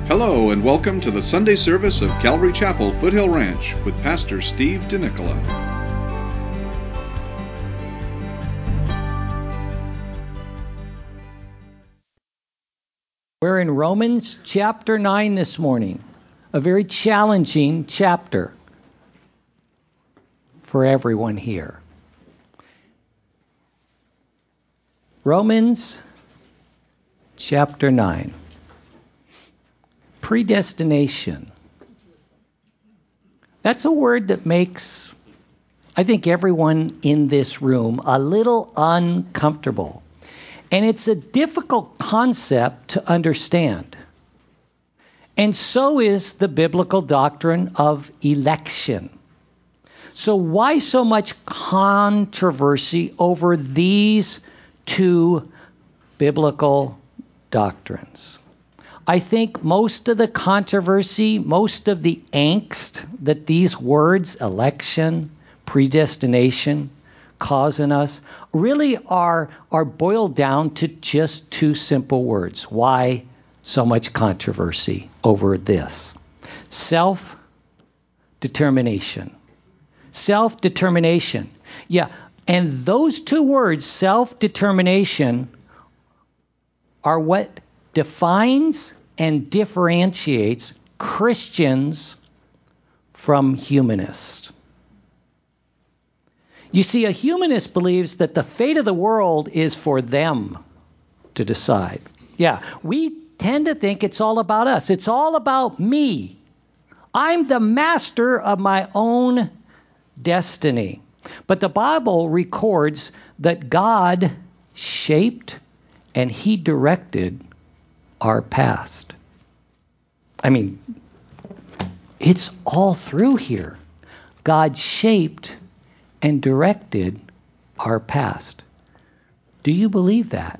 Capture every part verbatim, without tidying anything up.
Hello and welcome to the Sunday service of Calvary Chapel, Foothill Ranch with Pastor Steve DeNicola. We're in Romans chapter nine this morning, a very challenging chapter for everyone here. Romans chapter nine. Predestination. That's a word that makes, I think, everyone in this room a little uncomfortable. And it's a difficult concept to understand. And so is the biblical doctrine of election. So why so much controversy over these two biblical doctrines? I think most of the controversy, most of the angst that these words, election, predestination, cause in us, really are, are boiled down to just two simple words. Why so much controversy over this? Self-determination. Self-determination. Yeah, and those two words, self-determination, are what defines and differentiates Christians from humanists. You see, a humanist believes that the fate of the world is for them to decide. Yeah, we tend to think it's all about us. It's all about me. I'm the master of my own destiny. But the Bible records that God shaped and He directed our past. I mean, it's all through here. God shaped and directed our past. Do you believe that?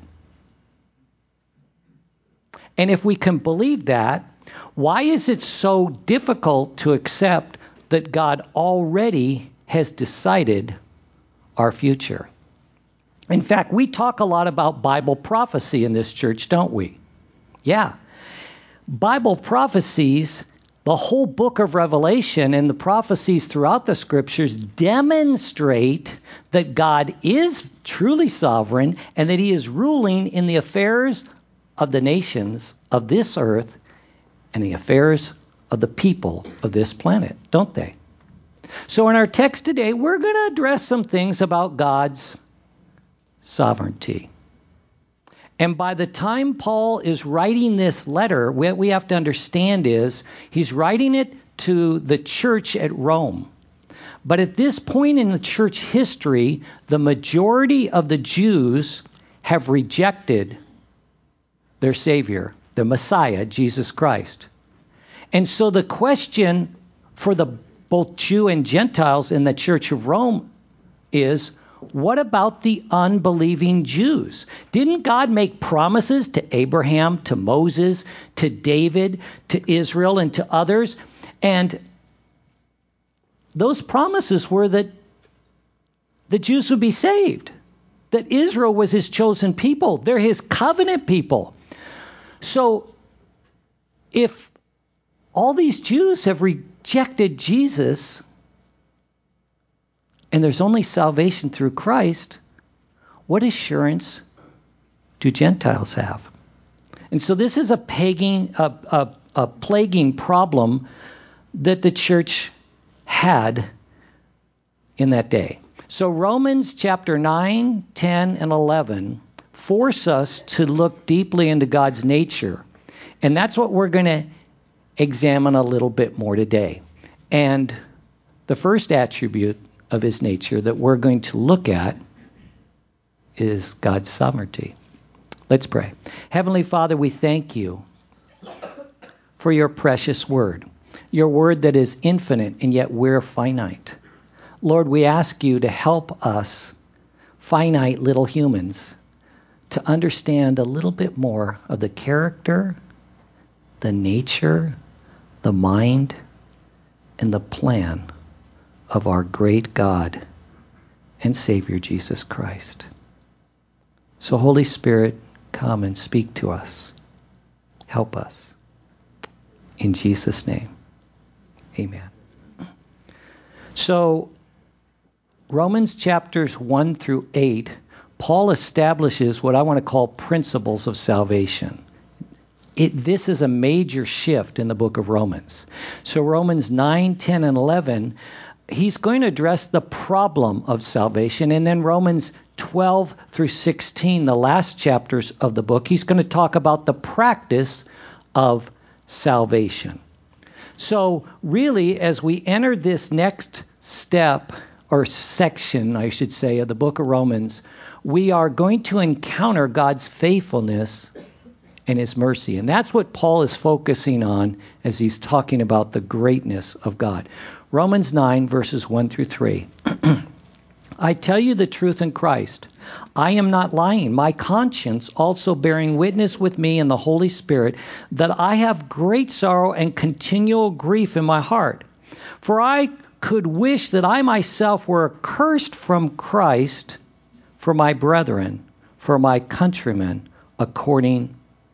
And if we can believe that, why is it so difficult to accept that God already has decided our future? In fact, we talk a lot about Bible prophecy in this church, don't we? Yeah. Bible prophecies, the whole book of Revelation and the prophecies throughout the scriptures demonstrate that God is truly sovereign and that He is ruling in the affairs of the nations of this earth and the affairs of the people of this planet, don't they? So in our text today, we're going to address some things about God's sovereignty. And by the time Paul is writing this letter, what we have to understand is he's writing it to the church at Rome. But at this point in the church history, the majority of the Jews have rejected their Savior, the Messiah, Jesus Christ. And so the question for the both Jew and Gentiles in the church of Rome is, what about the unbelieving Jews? Didn't God make promises to Abraham, to Moses, to David, to Israel, and to others? And those promises were that the Jews would be saved, that Israel was His chosen people. They're His covenant people. So if all these Jews have rejected Jesus, and there's only salvation through Christ, what assurance do Gentiles have? And so this is a pagan, a, a, a plaguing problem that the church had in that day. So Romans chapter nine, ten, and eleven force us to look deeply into God's nature. And that's what we're going to examine a little bit more today. And the first attribute of His nature that we're going to look at is God's sovereignty. Let's pray. Heavenly Father, we thank You for Your precious word, Your word that is infinite and yet we're finite. Lord, we ask You to help us, finite little humans, to understand a little bit more of the character, the nature, the mind, and the plan of our great God and Savior Jesus Christ. So Holy Spirit, come and speak to us. Help us. In Jesus' name, amen. So, Romans chapters one through eight, Paul establishes what I want to call principles of salvation. It, this is a major shift in the book of Romans. So Romans nine, ten, and eleven, he's going to address the problem of salvation. And then Romans twelve through sixteen, the last chapters of the book, he's going to talk about the practice of salvation. So really, as we enter this next step, or section, I should say, of the book of Romans, we are going to encounter God's faithfulness and his mercy. And that's what Paul is focusing on as he's talking about the greatness of God. Romans nine, verses one through three. I tell you the truth in Christ. I am not lying. My conscience also bearing witness with me in the Holy Spirit that I have great sorrow and continual grief in my heart. For I could wish that I myself were accursed from Christ for my brethren, for my countrymen, according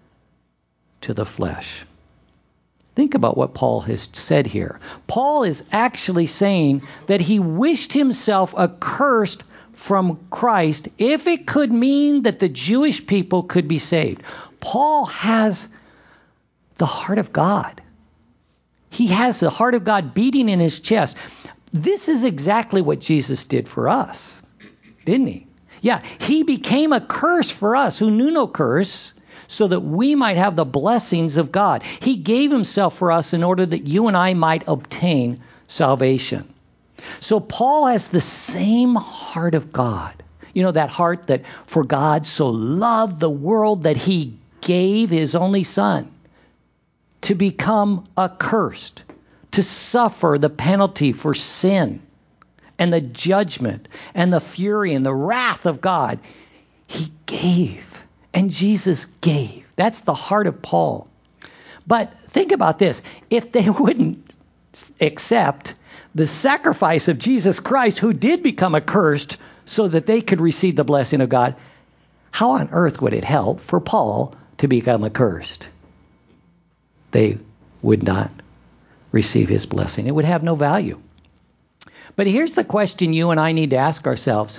to the flesh. Think about what Paul has said here. Paul is actually saying that he wished himself accursed from Christ if it could mean that the Jewish people could be saved. Paul has the heart of God. He has the heart of God beating in his chest. This is exactly what Jesus did for us, didn't he? Yeah, he became a curse for us who knew no curse, so that we might have the blessings of God. He gave himself for us in order that you and I might obtain salvation. So Paul has the same heart of God. You know, that heart that for God so loved the world that he gave his only son to become accursed, to suffer the penalty for sin and the judgment and the fury and the wrath of God. He gave. And Jesus gave. That's the heart of Paul. But think about this. If they wouldn't accept the sacrifice of Jesus Christ, who did become accursed so that they could receive the blessing of God, how on earth would it help for Paul to become accursed? They would not receive his blessing. It would have no value. But here's the question you and I need to ask ourselves.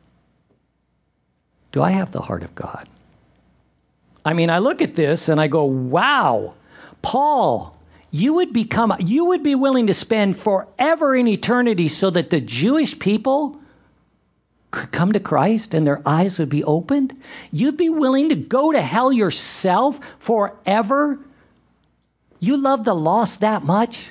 Do I have the heart of God? I mean, I look at this and I go, wow, Paul, you would become, you would be willing to spend forever in eternity so that the Jewish people could come to Christ and their eyes would be opened? You'd be willing to go to hell yourself forever? You love the lost that much?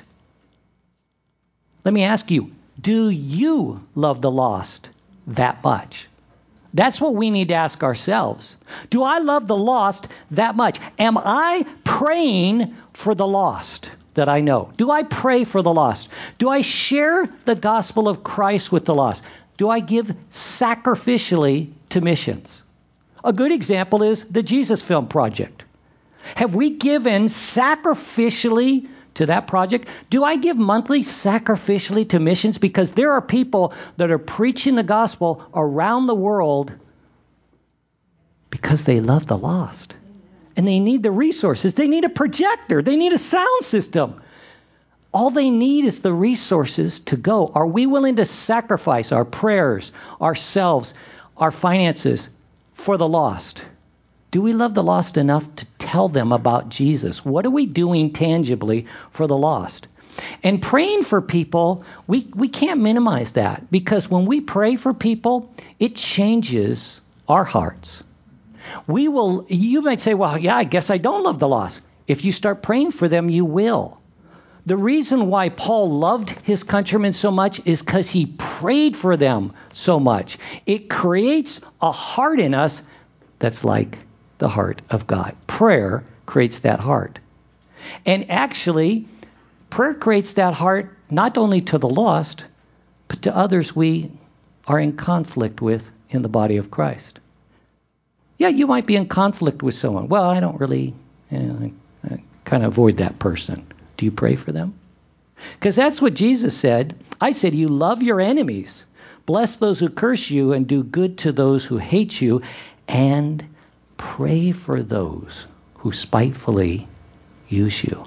Let me ask you, do you love the lost that much? That's what we need to ask ourselves. Do I love the lost that much? Am I praying for the lost that I know? Do I pray for the lost? Do I share the gospel of Christ with the lost? Do I give sacrificially to missions? A good example is the Jesus Film Project. Have we given sacrificially to that project? Do I give monthly sacrificially to missions? Because there are people that are preaching the gospel around the world because they love the lost. And they need the resources. They need a projector. They need a sound system. All they need is the resources to go. Are we willing to sacrifice our prayers, ourselves, our finances for the lost? Do we love the lost enough to tell them about Jesus? What are we doing tangibly for the lost? And praying for people, we, we can't minimize that, because when we pray for people, it changes our hearts. We will, you might say, well, yeah, I guess I don't love the lost. If you start praying for them, you will. The reason why Paul loved his countrymen so much is because he prayed for them so much. It creates a heart in us that's like the heart of God. Prayer creates that heart. And actually, prayer creates that heart not only to the lost, but to others we are in conflict with in the body of Christ. Yeah, you might be in conflict with someone. Well, I don't really, you know, I, I kind of avoid that person. Do you pray for them? Because that's what Jesus said. I said, you love your enemies. Bless those who curse you and do good to those who hate you, and pray for those who spitefully use you.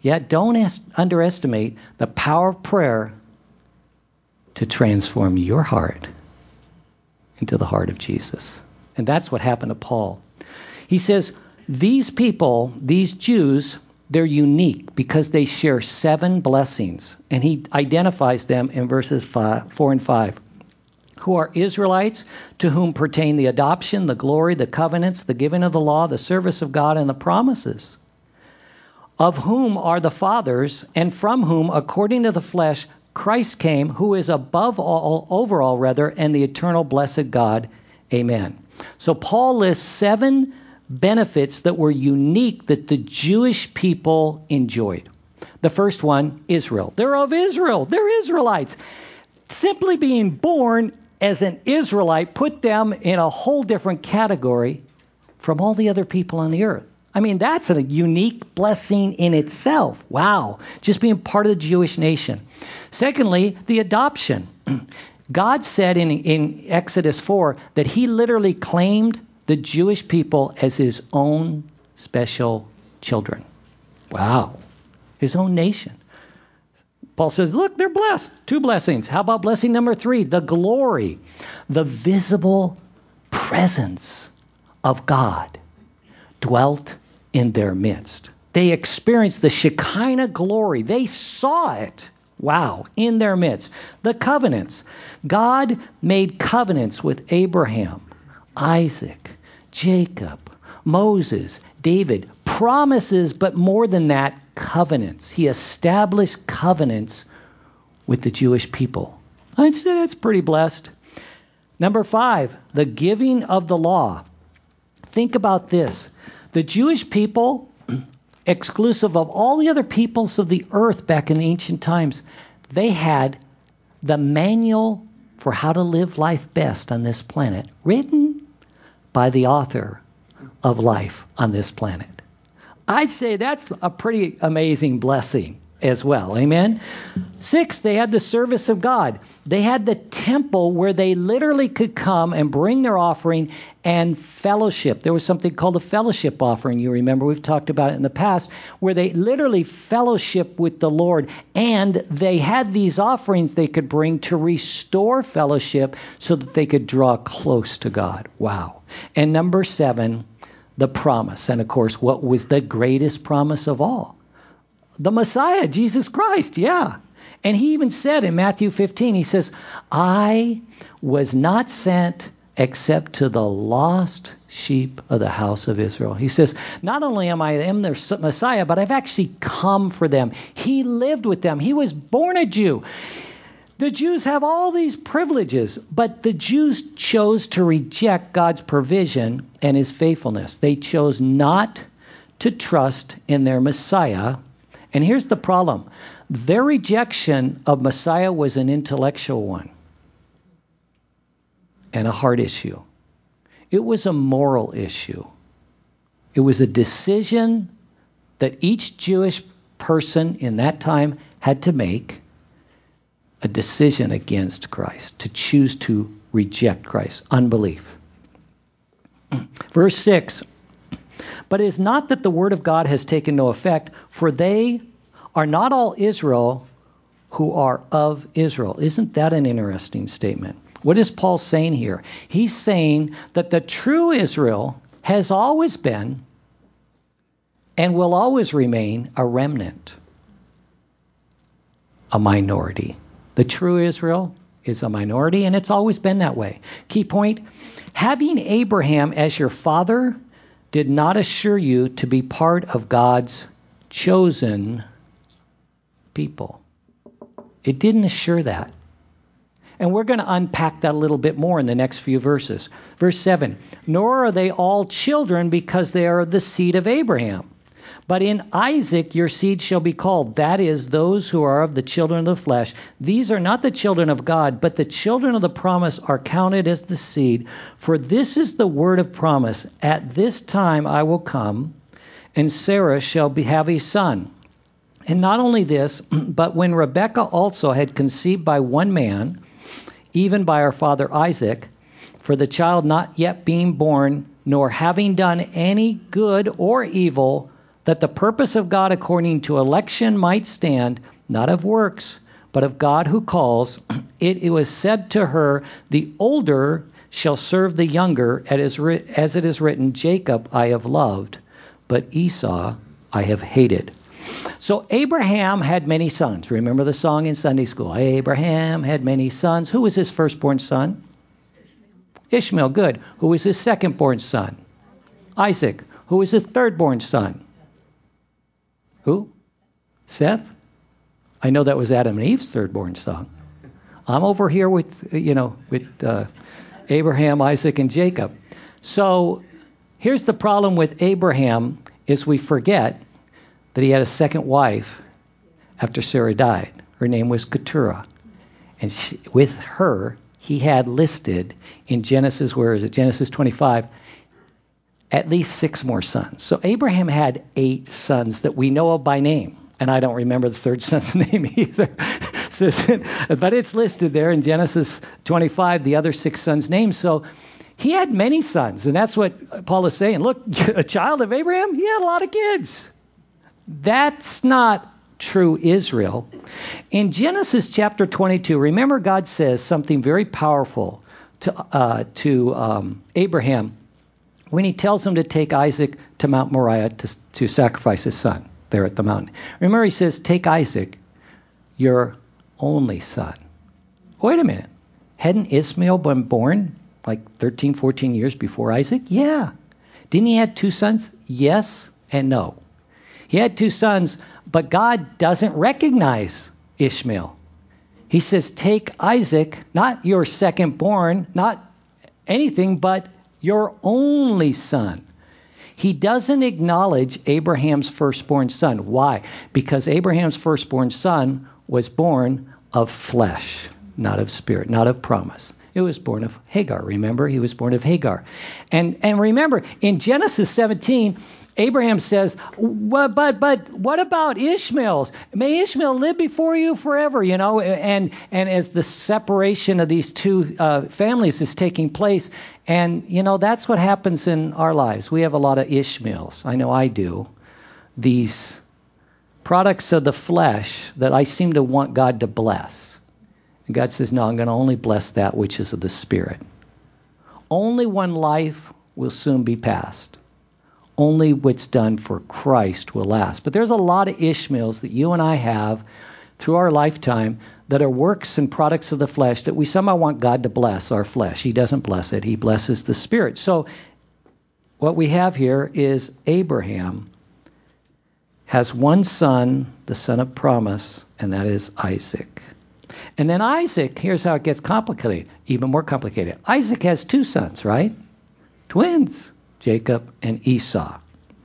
Yet don't est- underestimate the power of prayer to transform your heart into the heart of Jesus. And that's what happened to Paul. He says, these people, these Jews, they're unique because they share seven blessings. And he identifies them in verses five, four and five. Who are Israelites, to whom pertain the adoption, the glory, the covenants, the giving of the law, the service of God, and the promises. Of whom are the fathers, and from whom, according to the flesh, Christ came, who is above all, over all rather, and the eternal blessed God. Amen. So Paul lists seven benefits that were unique that the Jewish people enjoyed. The first one, Israel. They're of Israel. They're Israelites. Simply being born as an Israelite put them in a whole different category from all the other people on the earth. I mean, that's a unique blessing in itself. Wow. Just being part of the Jewish nation. Secondly, the adoption. God said in, in Exodus four that he literally claimed the Jewish people as his own special children. Wow. His own nation. Paul says, look, they're blessed. Two blessings. How about blessing number three? The glory. The visible presence of God dwelt in their midst. They experienced the Shekinah glory. They saw it. Wow. In their midst. The covenants. God made covenants with Abraham, Isaac, Jacob, Moses, David. Promises, but more than that, covenants. He established covenants with the Jewish people. I'd say that's pretty blessed. Number five, the giving of the law. Think about this. The Jewish people, exclusive of all the other peoples of the earth back in ancient times, they had the manual for how to live life best on this planet, written by the author of life on this planet. I'd say that's a pretty amazing blessing as well. Amen? Six, they had the service of God. They had the temple where they literally could come and bring their offering and fellowship. There was something called a fellowship offering. You remember, we've talked about it in the past, where they literally fellowship with the Lord. And they had these offerings they could bring to restore fellowship so that they could draw close to God. Wow. And number seven, the promise. And of course, what was the greatest promise of all? The Messiah, Jesus Christ, yeah. And he even said in Matthew fifteen, he says, I was not sent except to the lost sheep of the house of Israel. He says, not only am I am their Messiah, but I've actually come for them. He lived with them. He was born a Jew. The Jews have all these privileges, but the Jews chose to reject God's provision and his faithfulness. They chose not to trust in their Messiah. And here's the problem. Their rejection of Messiah was an intellectual one and a heart issue. It was a moral issue. It was a decision that each Jewish person in that time had to make, a decision against Christ, to choose to reject Christ, unbelief. Verse six, but it is not that the word of God has taken no effect, for they are not all Israel who are of Israel. Isn't that an interesting statement? What is Paul saying here? He's saying that the true Israel has always been and will always remain a remnant, a minority. The true Israel is a minority, and it's always been that way. Key point, having Abraham as your father did not assure you to be part of God's chosen people. It didn't assure that. And we're going to unpack that a little bit more in the next few verses. Verse seven, nor are they all children because they are the seed of Abraham. But in Isaac your seed shall be called, that is, those who are of the children of the flesh. These are not the children of God, but the children of the promise are counted as the seed. For this is the word of promise. At this time I will come, and Sarah shall be, have a son. And not only this, but when Rebekah also had conceived by one man, even by our father Isaac, for the child not yet being born, nor having done any good or evil, that the purpose of God according to election might stand, not of works, but of God who calls, it, it was said to her, the older shall serve the younger, as it is written, Jacob I have loved, but Esau I have hated. So Abraham had many sons. Remember the song in Sunday school? Abraham had many sons. Who was his firstborn son? Ishmael. Ishmael, good. Who was his secondborn son? Isaac. Who was his thirdborn son? Who? Seth? I know that was Adam and Eve's thirdborn son. I'm over here with, you know, with uh, Abraham, Isaac, and Jacob. So here's the problem with Abraham is we forget that he had a second wife after Sarah died. Her name was Keturah. And she, with her, he had listed in Genesis, where is it? Genesis twenty-five, at least six more sons. So Abraham had eight sons that we know of by name. And I don't remember the third son's name either. So, but it's listed there in Genesis twenty-five, the other six sons' names. So he had many sons. And that's what Paul is saying. Look, a child of Abraham, he had a lot of kids. That's not true Israel. In Genesis chapter twenty-two, remember God says something very powerful to, uh, to um, Abraham when he tells him to take Isaac to Mount Moriah to, to sacrifice his son there at the mountain. Remember, he says, take Isaac, your only son. Wait a minute. Hadn't Ishmael been born like thirteen, fourteen years before Isaac? Yeah. Didn't he have two sons? Yes and no. He had two sons, but God doesn't recognize Ishmael. He says, take Isaac, not your second-born, not anything, but your only son. He doesn't acknowledge Abraham's firstborn son. Why? Because Abraham's firstborn son was born of flesh, not of spirit, not of promise. It was born of Hagar. Remember, he was born of Hagar. And and remember, in Genesis seventeen, Abraham says, well, but but what about Ishmael's? May Ishmael live before you forever, you know. And and as the separation of these two uh, families is taking place, and you know that's what happens in our lives. We have a lot of Ishmaels. I know I do. These products of the flesh that I seem to want God to bless. And God says, no, I'm going to only bless that which is of the Spirit. Only one life will soon be passed. Only what's done for Christ will last. But there's a lot of Ishmaels that you and I have through our lifetime that are works and products of the flesh that we somehow want God to bless our flesh. He doesn't bless it. He blesses the Spirit. So what we have here is Abraham has one son, the son of promise, and that is Isaac. And then Isaac, here's how it gets complicated, even more complicated. Isaac has two sons, right? Twins. Jacob and Esau.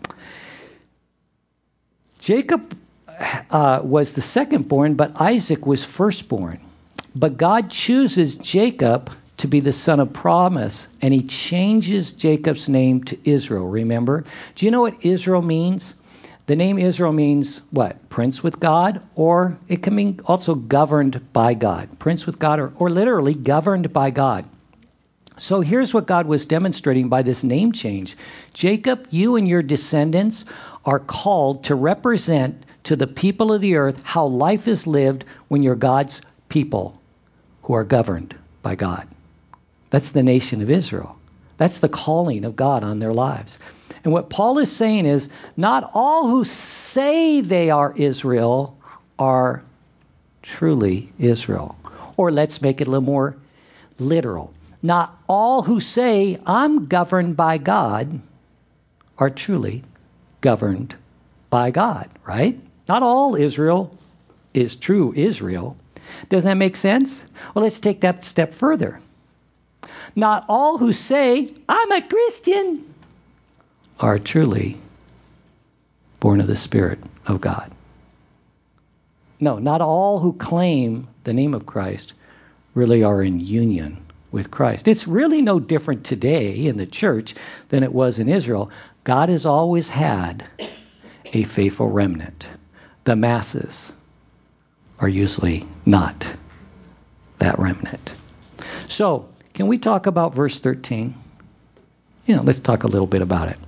Jacob uh, was the secondborn, but Isaac was firstborn. But God chooses Jacob to be the son of promise, and he changes Jacob's name to Israel, remember? Do you know what Israel means? The name Israel means what? Prince with God, or it can mean also governed by God. Prince with God, or, or literally governed by God. So here's what God was demonstrating by this name change. Jacob, you and your descendants are called to represent to the people of the earth how life is lived when you're God's people who are governed by God. That's the nation of Israel. That's the calling of God on their lives. And what Paul is saying is, not all who say they are Israel are truly Israel. Or let's make it a little more literal. Not all who say, I'm governed by God, are truly governed by God, right? Not all Israel is true Israel. Does that make sense? Well, let's take that step further. Not all who say, I'm a Christian, are truly born of the Spirit of God. No, not all who claim the name of Christ really are in union with Christ. It's really no different today in the church than it was in Israel. God has always had a faithful remnant. The masses are usually not that remnant. So, can we talk about verse thirteen? You know, let's talk a little bit about it.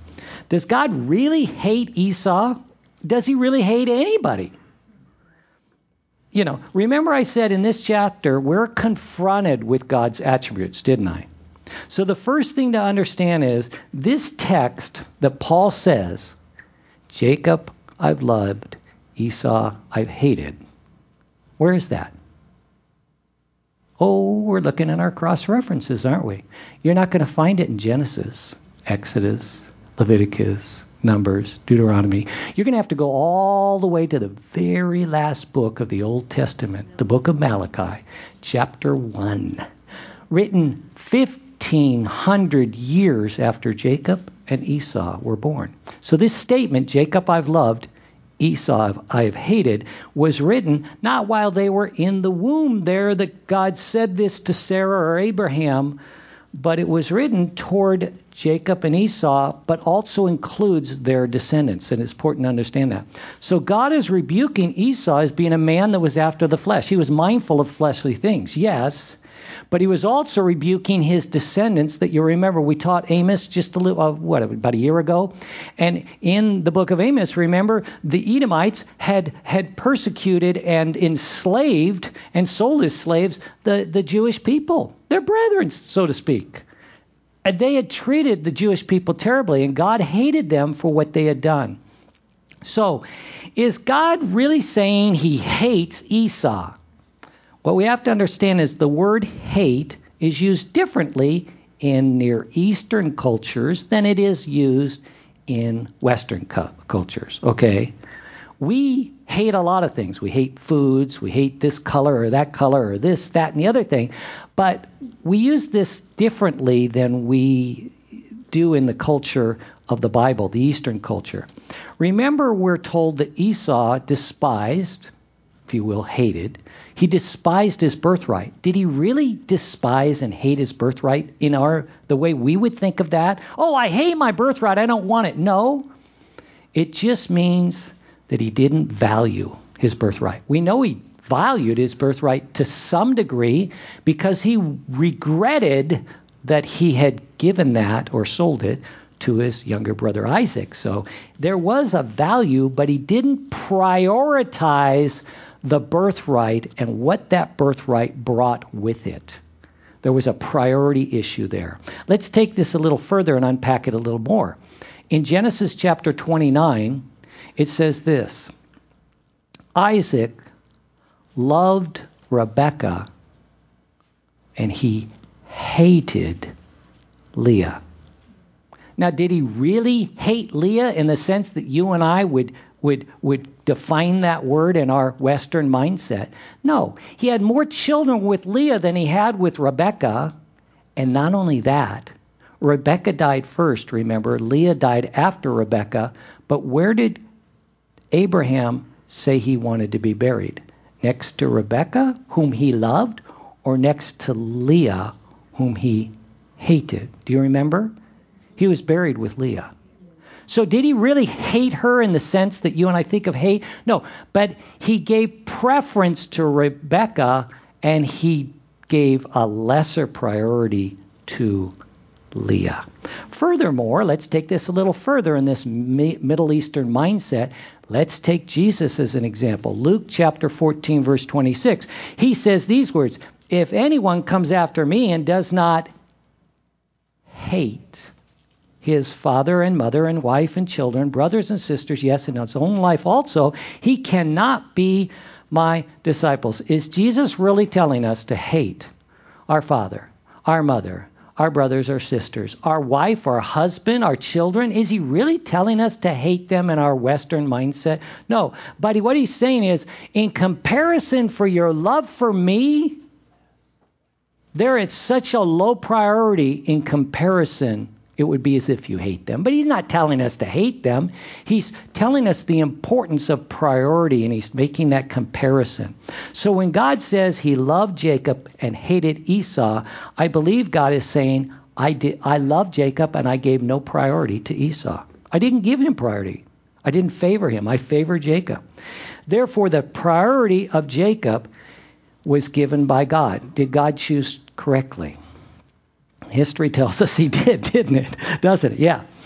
Does God really hate Esau? Does he really hate anybody? You know, remember I said in this chapter, we're confronted with God's attributes, didn't I? So the first thing to understand is this text that Paul says, Jacob I've loved, Esau I've hated. Where is that? Oh, we're looking at our cross references, aren't we? You're not going to find it in Genesis, Exodus, Leviticus, Numbers, Deuteronomy. You're going to have to go all the way to the very last book of the Old Testament, the book of Malachi, chapter one, written fifteen hundred years after Jacob and Esau were born. So this statement, Jacob I've loved, Esau I have hated, was written not while they were in the womb there that God said this to Sarah or Abraham, but it was written toward Jacob and Esau, but also includes their descendants, and it's important to understand that. So God is rebuking Esau as being a man that was after the flesh. He was mindful of fleshly things, yes, but he was also rebuking his descendants that you remember we taught Amos just a little, uh, what, about a year ago? And in the book of Amos, remember, the Edomites had had persecuted and enslaved and sold as slaves the, the Jewish people, their brethren, so to speak. And they had treated the Jewish people terribly, and God hated them for what they had done. So, is God really saying he hates Esau? What we have to understand is the word hate is used differently in Near Eastern cultures than it is used in Western cu- cultures, okay? We hate a lot of things. We hate foods, we hate this color or that color or this, that, and the other thing. But we use this differently than we do in the culture of the Bible, the Eastern culture. Remember, we're told that Esau despised, if you will, hated. He despised his birthright. Did he really despise and hate his birthright in our the way we would think of that? Oh, I hate my birthright. I don't want it. No. It just means that he didn't value his birthright. We know he valued his birthright to some degree because he regretted that he had given that or sold it to his younger brother Isaac. So there was a value, but he didn't prioritize the birthright and what that birthright brought with it. There was a priority issue there. Let's take this a little further and unpack it a little more. In Genesis chapter twenty-nine, it says this: Isaac loved Rebekah and he hated Leah. Now, did he really hate Leah in the sense that you and I would would would define that word in our Western mindset? No. He had more children with Leah than he had with Rebekah. And not only that, Rebekah died first, remember. Leah died after Rebekah. But where did Abraham say he wanted to be buried? Next to Rebekah, whom he loved, or next to Leah, whom he hated? Do you remember? He was buried with Leah. So did he really hate her in the sense that you and I think of hate? No, but he gave preference to Rebekah and he gave a lesser priority to Leah. Furthermore, let's take this a little further in this Middle Eastern mindset. Let's take Jesus as an example. Luke chapter fourteen, verse twenty-six. He says these words: if anyone comes after me and does not hate his father and mother and wife and children, brothers and sisters, yes, and his own life also, he cannot be my disciples. Is Jesus really telling us to hate our father, our mother, our brothers or sisters, our wife, our husband, our children? Is he really telling us to hate them in our Western mindset? No. But what he's saying is, in comparison for your love for me, they're at such a low priority in comparison. It would be as if you hate them. But he's not telling us to hate them. He's telling us the importance of priority, and he's making that comparison. So when God says he loved Jacob and hated Esau, I believe God is saying, I did, I loved Jacob and I gave no priority to Esau. I didn't give him priority. I didn't favor him. I favored Jacob. Therefore, the priority of Jacob was given by God. Did God choose correctly? History tells us he did, didn't it? Doesn't it? Yeah.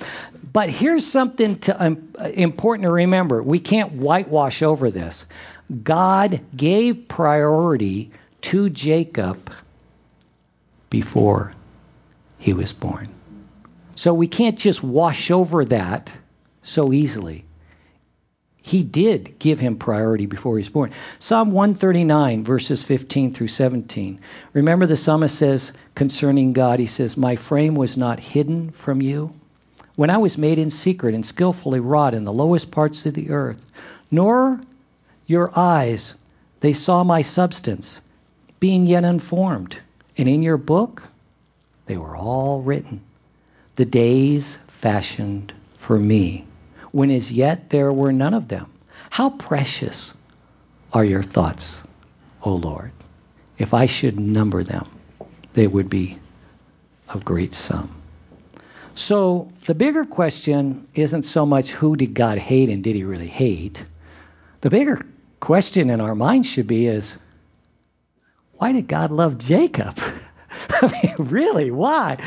But here's something to, um, important to remember. We can't whitewash over this. God gave priority to Jacob before he was born. So we can't just wash over that so easily. He did give him priority before he was born. Psalm one thirty-nine, verses fifteen through seventeen. Remember the psalmist says concerning God, he says, my frame was not hidden from you when I was made in secret and skillfully wrought in the lowest parts of the earth. Nor your eyes, they saw my substance, being yet unformed. And in your book, they were all written. The days fashioned for me, when as yet there were none of them. How precious are your thoughts, O Lord. If I should number them, they would be of great sum. So the bigger question isn't so much who did God hate and did he really hate? The bigger question in our minds should be is, why did God love Jacob? I mean, really, why?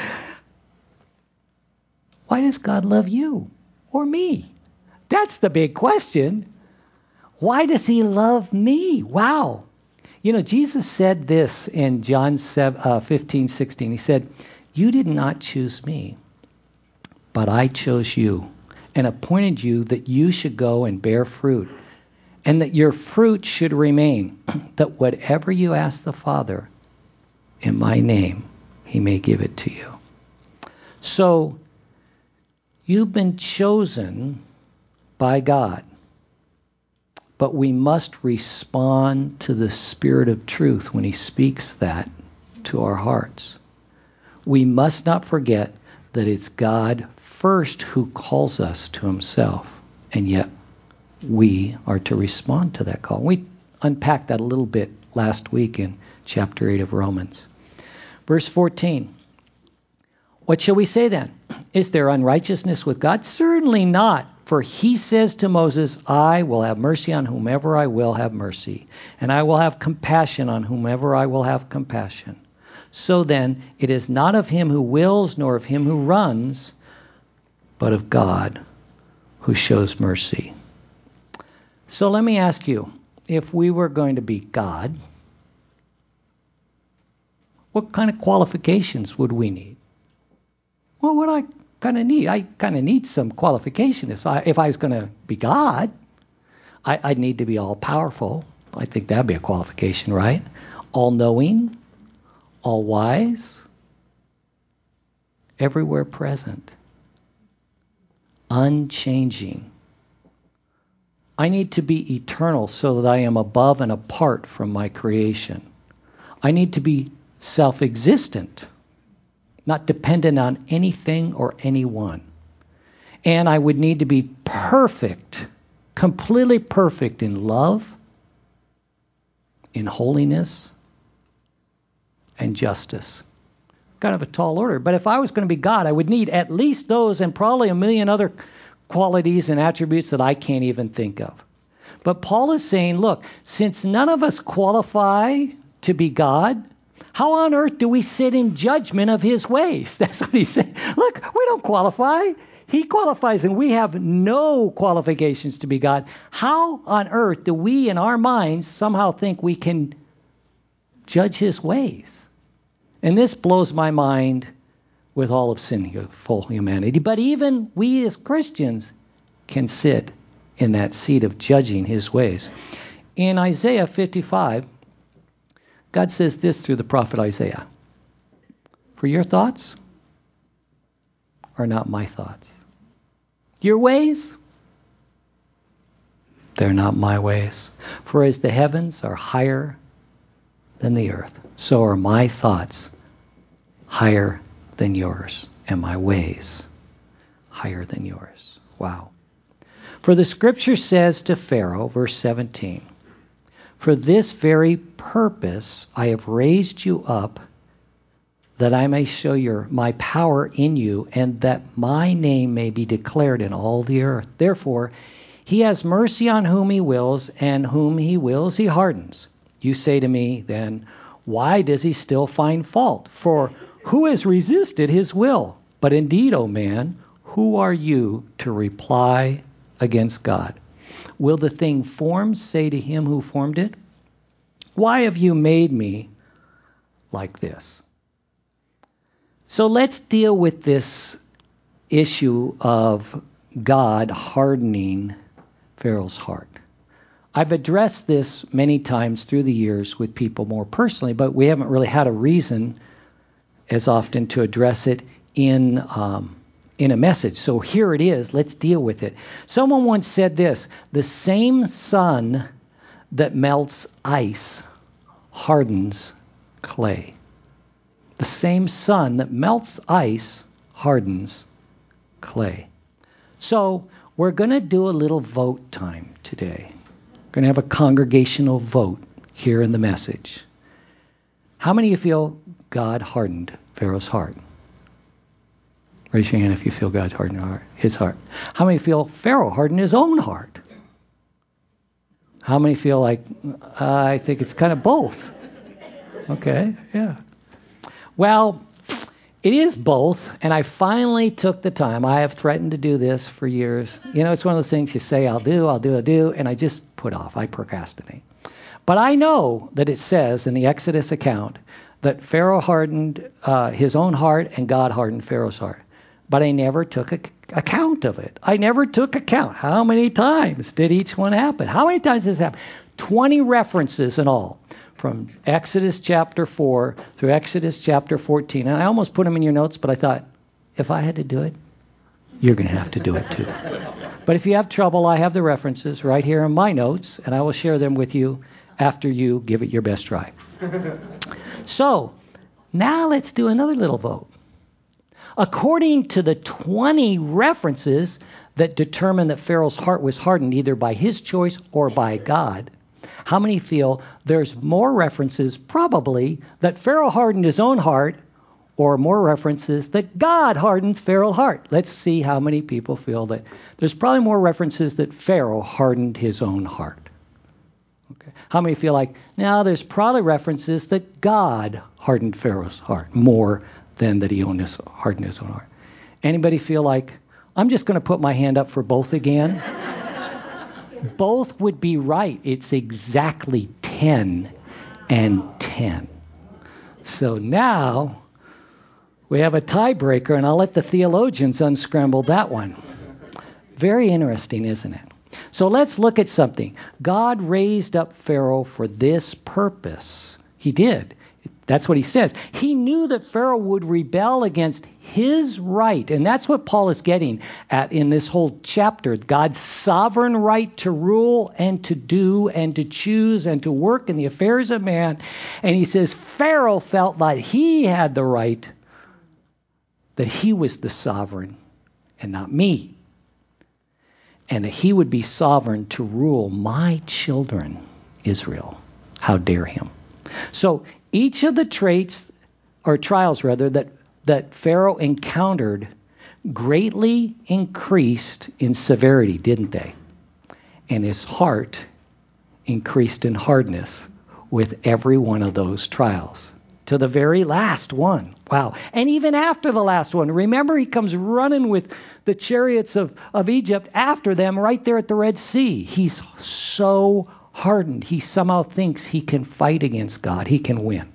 Why does God love you or me? That's the big question. Why does he love me? Wow. You know, Jesus said this in John fifteen sixteen. He said, you did not choose me, but I chose you and appointed you that you should go and bear fruit, and that your fruit should remain, that whatever you ask the Father in my name, he may give it to you. So, you've been chosen by God, but we must respond to the Spirit of truth when he speaks that to our hearts. We must not forget that it's God first who calls us to himself, and yet we are to respond to that call. We unpacked that a little bit last week in chapter eight of Romans. Verse fourteen. What shall we say then? Is there unrighteousness with God? Certainly not. For he says to Moses, I will have mercy on whomever I will have mercy, and I will have compassion on whomever I will have compassion. So then, it is not of him who wills, nor of him who runs, but of God who shows mercy. So let me ask you, if we were going to be God, what kind of qualifications would we need? Well, what I kind of need, I kind of need some qualification. If I if I was going to be God, I, I'd need to be all-powerful. I think that'd be a qualification, right? All-knowing, all-wise, everywhere present, unchanging. I need to be eternal so that I am above and apart from my creation. I need to be self-existent, not dependent on anything or anyone. And I would need to be perfect, completely perfect in love, in holiness, and justice. Kind of a tall order. But if I was going to be God, I would need at least those and probably a million other qualities and attributes that I can't even think of. But Paul is saying, look, since none of us qualify to be God, how on earth do we sit in judgment of his ways? That's what he's saying. Look, we don't qualify. He qualifies, and we have no qualifications to be God. How on earth do we in our minds somehow think we can judge his ways? And this blows my mind with all of sinful humanity. But even we as Christians can sit in that seat of judging his ways. In Isaiah fifty-five, God says this through the prophet Isaiah. For your thoughts are not my thoughts. Your ways, they're not my ways. For as the heavens are higher than the earth, so are my thoughts higher than yours, and my ways higher than yours. Wow. For the scripture says to Pharaoh, verse seventeen, for this very purpose I have raised you up, that I may show your my power in you, and that my name may be declared in all the earth. Therefore, he has mercy on whom he wills, and whom he wills he hardens. You say to me, then, why does he still find fault? For who has resisted his will? But indeed, O man, who who are you to reply against God? Will the thing formed say to him who formed it, why have you made me like this? So let's deal with this issue of God hardening Pharaoh's heart. I've addressed this many times through the years with people more personally, but we haven't really had a reason as often to address it in um, in a message. So here it is. Let's deal with it. Someone once said this: the same sun that melts ice hardens clay. The same sun that melts ice hardens clay. So we're going to do a little vote time today. We're going to have a congregational vote here in the message. How many of you feel God hardened Pharaoh's heart? Raise your hand if you feel God hardened his heart. How many feel Pharaoh hardened his own heart? How many feel like, uh, I think it's kind of both? Okay, yeah. Well, it is both, and I finally took the time. I have threatened to do this for years. You know, it's one of those things you say, I'll do, I'll do, I'll do, and I just put off. I procrastinate. But I know that it says in the Exodus account that Pharaoh hardened uh, his own heart and God hardened Pharaoh's heart. But I never took a, account of it. I never took account. How many times did each one happen? How many times does this happen? twenty references in all, from Exodus chapter four through Exodus chapter fourteen. And I almost put them in your notes, but I thought, if I had to do it, you're going to have to do it too. But if you have trouble, I have the references right here in my notes, and I will share them with you after you give it your best try. So, now let's do another little vote. According to the twenty references that determine that Pharaoh's heart was hardened either by his choice or by God, how many feel there's more references probably that Pharaoh hardened his own heart, or more references that God hardens Pharaoh's heart? Let's see how many people feel that there's probably more references that Pharaoh hardened his own heart. Okay. How many feel like, now there's probably references that God hardened Pharaoh's heart more than that he owned his, hardened his own heart? Anybody feel like, I'm just going to put my hand up for both again? Both would be right. It's exactly ten and ten. So now we have a tiebreaker, and I'll let the theologians unscramble that one. Very interesting, isn't it? So let's look at something. God raised up Pharaoh for this purpose. He did. That's what he says. He knew that Pharaoh would rebel against his right. And that's what Paul is getting at in this whole chapter. God's sovereign right to rule and to do and to choose and to work in the affairs of man. And he says Pharaoh felt like he had the right, that he was the sovereign and not me. And that he would be sovereign to rule my children, Israel. How dare him? So each of the traits, or trials rather, that, that Pharaoh encountered greatly increased in severity, didn't they? And his heart increased in hardness with every one of those trials. To the very last one. Wow. And even after the last one, remember he comes running with the chariots of, of Egypt after them right there at the Red Sea. He's so hardened. He somehow thinks he can fight against God. He can win.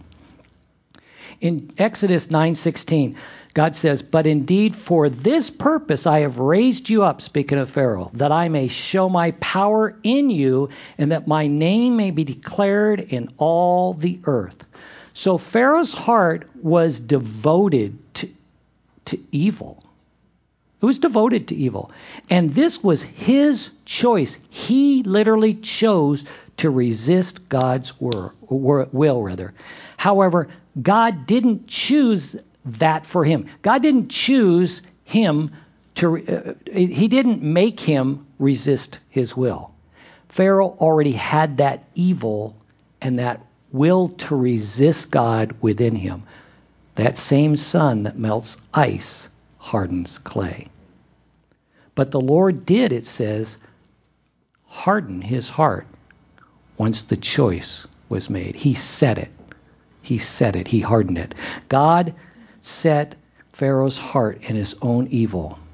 In Exodus nine sixteen, God says, but indeed for this purpose I have raised you up, speaking of Pharaoh, that I may show my power in you and that my name may be declared in all the earth. So Pharaoh's heart was devoted to, to evil. It was devoted to evil. And this was his choice. He literally chose to resist God's will, will rather. However, God didn't choose that for him. God didn't choose him to, uh, he didn't make him resist his will. Pharaoh already had that evil and that will to resist God within him. That same sun that melts ice hardens clay. But the Lord did, it says, harden his heart once the choice was made. He set it. He set it. He hardened it. God set Pharaoh's heart in his own evil.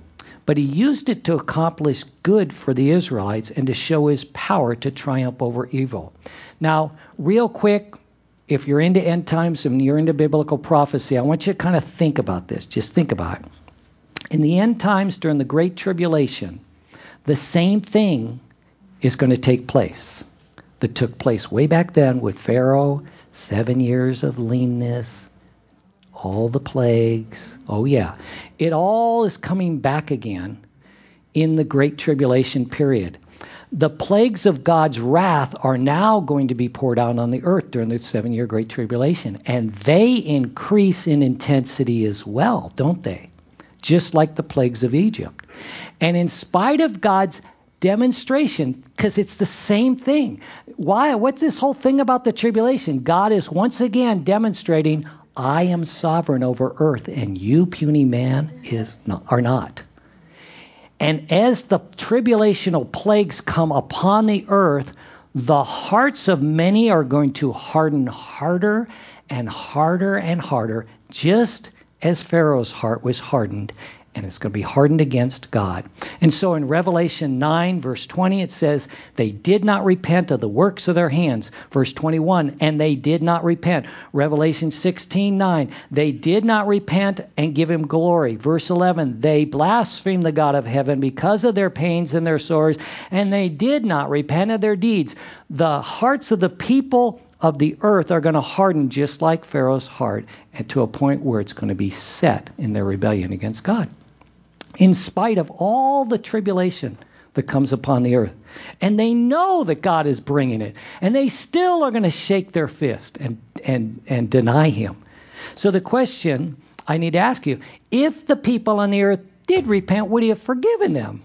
but he used it to accomplish good for the Israelites and to show his power to triumph over evil. Now, real quick, if you're into end times and you're into biblical prophecy, I want you to kind of think about this. Just think about it. In the end times, during the Great Tribulation, the same thing is going to take place that took place way back then with Pharaoh, seven years of leanness, all the plagues. Oh, yeah. It all is coming back again in the Great Tribulation period. The plagues of God's wrath are now going to be poured out on the earth during the seven-year Great Tribulation, and they increase in intensity as well, don't they? Just like the plagues of Egypt. And in spite of God's demonstration, because it's the same thing. Why? What's this whole thing about the tribulation? God is once again demonstrating, I am sovereign over earth, and you, puny man, is not, are not. And as the tribulational plagues come upon the earth, the hearts of many are going to harden harder and harder and harder, just as Pharaoh's heart was hardened, and it's going to be hardened against God. And so in Revelation nine, verse twenty, it says, they did not repent of the works of their hands. Verse twenty-one, and they did not repent. Revelation sixteen, nine, they did not repent and give him glory. Verse eleven, they blasphemed the God of heaven because of their pains and their sores, and they did not repent of their deeds. The hearts of the people of the earth are going to harden just like Pharaoh's heart, and to a point where it's going to be set in their rebellion against God, in spite of all the tribulation that comes upon the earth. And they know that God is bringing it, and they still are going to shake their fist and, and, and deny him. So the question I need to ask you, if the people on the earth did repent, would he have forgiven them?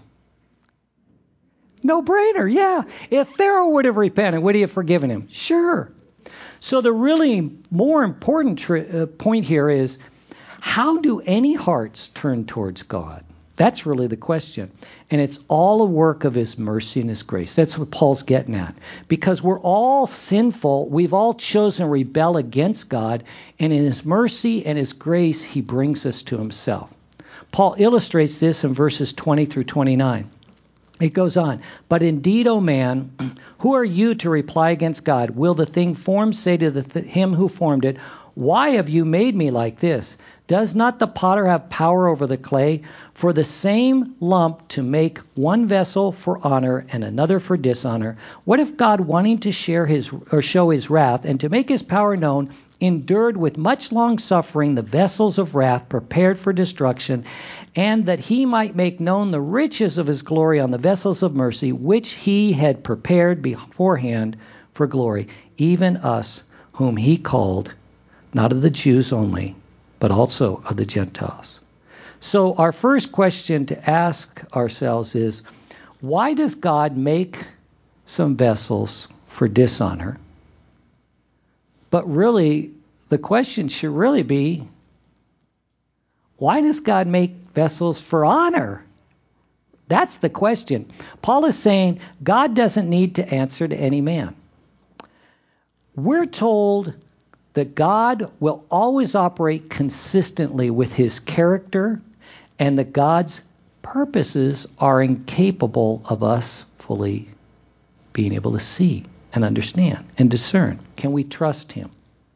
No brainer, yeah. If Pharaoh would have repented, would he have forgiven him? Sure. So the really more important tri- uh, point here is, how do any hearts turn towards God? That's really the question. And it's all a work of his mercy and his grace. That's what Paul's getting at. Because we're all sinful. We've all chosen to rebel against God. And in his mercy and his grace, he brings us to himself. Paul illustrates this in verses twenty through twenty-nine. It goes on, but indeed, O man, who are you to reply against God? Will the thing formed say to the th- him who formed it, why have you made me like this? Does not the potter have power over the clay? For the same lump to make one vessel for honor and another for dishonor. What if God, wanting to share his or show his wrath and to make his power known, endured with much long suffering the vessels of wrath prepared for destruction, and that he might make known the riches of his glory on the vessels of mercy, which he had prepared beforehand for glory, even us whom he called, not of the Jews only, but also of the Gentiles. So our first question to ask ourselves is, why does God make some vessels for dishonor? But really, the question should really be, why does God make vessels for honor? That's the question. Paul is saying God doesn't need to answer to any man. We're told that God will always operate consistently with his character, and that God's purposes are incapable of us fully being able to see and understand and discern. Can we trust him?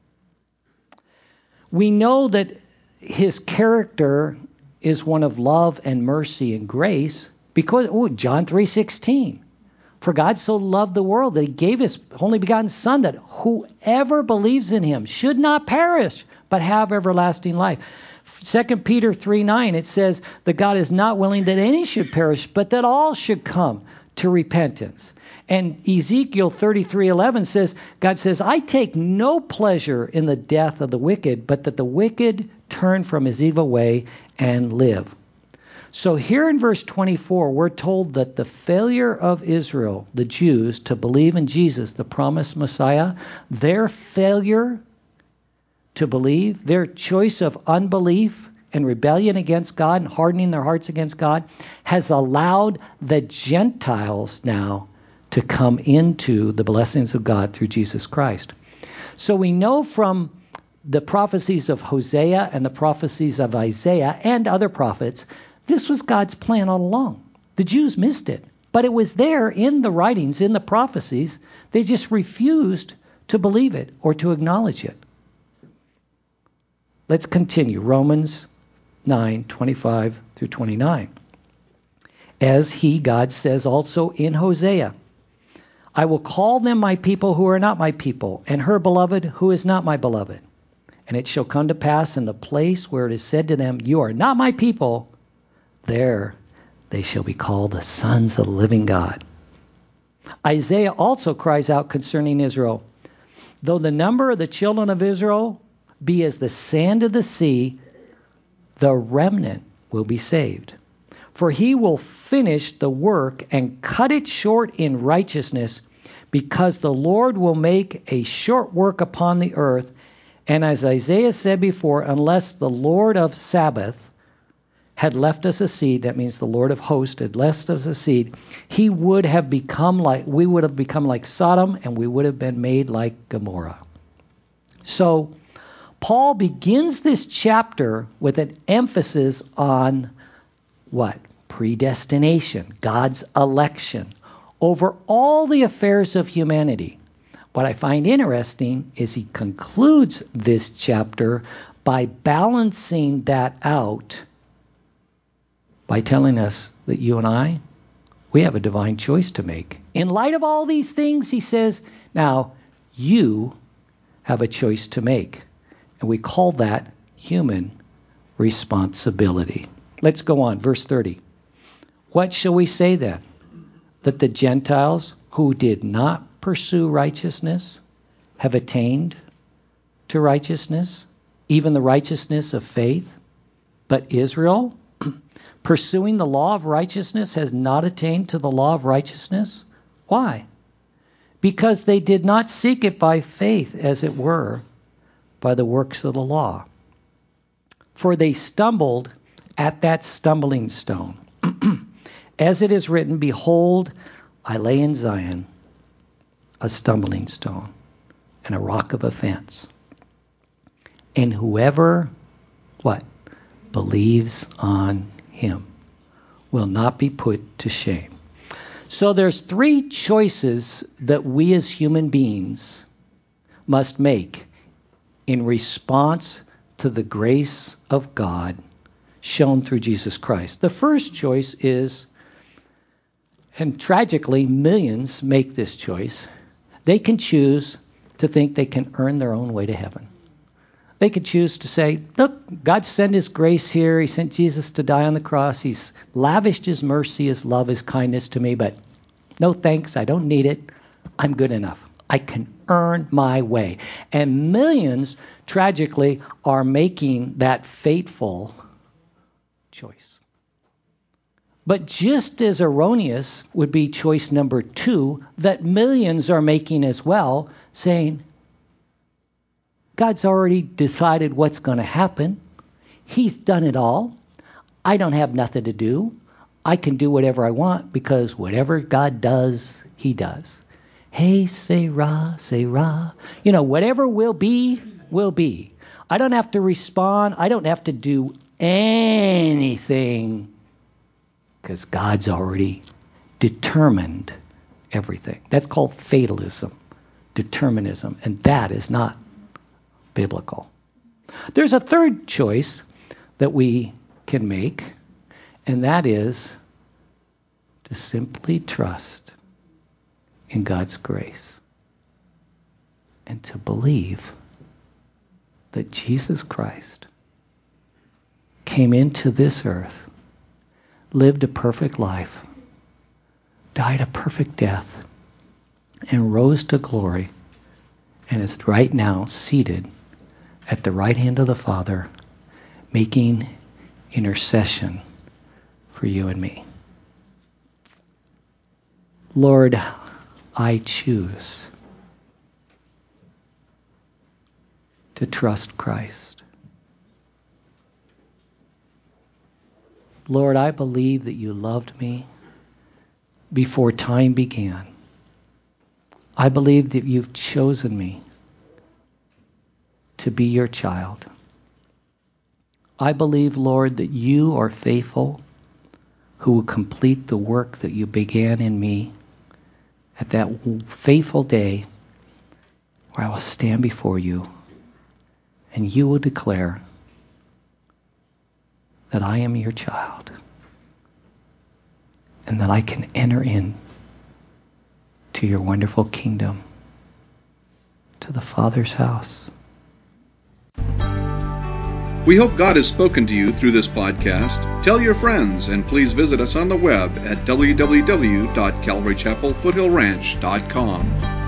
We know that his character is one of love and mercy and grace because, oh, John three sixteen. For God so loved the world that he gave his only begotten Son, that whoever believes in him should not perish, but have everlasting life. Second Peter three nine, it says that God is not willing that any should perish, but that all should come to repentance. And Ezekiel thirty-three eleven says, God says, I take no pleasure in the death of the wicked, but that the wicked turn from his evil way and live. So here in verse twenty-four, we're told that the failure of Israel, the Jews, to believe in Jesus, the promised Messiah, their failure to believe, their choice of unbelief and rebellion against God and hardening their hearts against God, has allowed the Gentiles now to come into the blessings of God through Jesus Christ. So we know from the prophecies of Hosea and the prophecies of Isaiah and other prophets This was God's plan all along. The Jews missed it. But it was there in the writings, in the prophecies. They just refused to believe it or to acknowledge it. Let's continue. Romans nine, twenty-five through twenty-nine. As he, God, says also in Hosea, I will call them my people who are not my people, and her beloved who is not my beloved. And it shall come to pass in the place where it is said to them, you are not my people, there they shall be called the sons of the living God. Isaiah also cries out concerning Israel, though the number of the children of Israel be as the sand of the sea, the remnant will be saved. For he will finish the work and cut it short in righteousness, because the Lord will make a short work upon the earth. And as Isaiah said before, unless the Lord of Sabaoth had left us a seed, that means the Lord of hosts had left us a seed, he would have become like, we would have become like Sodom, and we would have been made like Gomorrah. So Paul begins this chapter with an emphasis on what? Predestination, God's election over all the affairs of humanity. What I find interesting is he concludes this chapter by balancing that out by telling us that you and I, we have a divine choice to make. In light of all these things, he says, now you have a choice to make. And we call that human responsibility. Let's go on, verse thirty. What shall we say then? That the Gentiles who did not pursue righteousness have attained to righteousness, even the righteousness of faith? But Israel, pursuing the law of righteousness, has not attained to the law of righteousness? Why? Because they did not seek it by faith, as it were, by the works of the law. For they stumbled at that stumbling stone. As it is written, behold, I lay in Zion a stumbling stone and a rock of offense. And whoever, what? Believes on him will not be put to shame. So there's three choices that we as human beings must make in response to the grace of God shown through Jesus Christ. The first choice is, and tragically millions make this choice, they can choose to think they can earn their own way to heaven. They could choose to say, look, God sent his grace here. He sent Jesus to die on the cross. He's lavished his mercy, his love, his kindness to me, but no thanks. I don't need it. I'm good enough. I can earn my way. And millions, tragically, are making that fateful choice. But just as erroneous would be choice number two that millions are making as well, saying, God's already decided what's going to happen. He's done it all. I don't have nothing to do. I can do whatever I want because whatever God does, he does. Hey, say rah, say rah. You know, whatever will be, will be. I don't have to respond. I don't have to do anything because God's already determined everything. That's called fatalism, determinism, and that is not biblical. There's a third choice that we can make, and that is to simply trust in God's grace and to believe that Jesus Christ came into this earth, lived a perfect life, died a perfect death, and rose to glory, and is right now seated at the right hand of the Father, making intercession for you and me. Lord, I choose to trust Christ. Lord, I believe that you loved me before time began. I believe that you've chosen me to be your child. I believe, Lord, that you are faithful who will complete the work that you began in me at that faithful day where I will stand before you and you will declare that I am your child and that I can enter in to your wonderful kingdom, to the Father's house. We hope God has spoken to you through this podcast. Tell your friends, and please visit us on the web at w w w dot calvary chapel foothill ranch dot com.